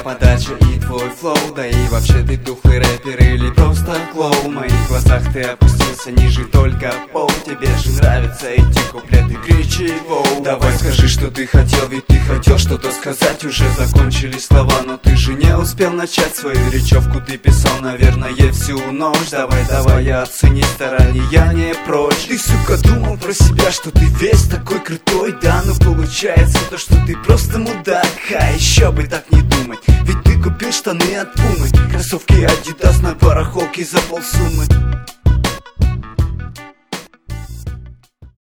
подача и твой флоу. Да и вообще ты тухлый рэпер или просто клоун. В моих глазах ты опустился ниже только пол. Тебе же нравятся эти куплеты, кричи воу. Давай скажи, что ты хотел, ведь ты хотел что-то сказать. Уже закончились слова, но ты же не успел начать. Свою речевку ты писал, наверное, всю ночь. Давай, я оцени старания, я не прочь. Ты, сука, думал про себя, что ты весь такой крутой, да? Но получается то, что ты просто мудак. А еще бы так не думать, ведь ты купил штаны от Пумы, кроссовки Adidas на барахолке за полсуммы.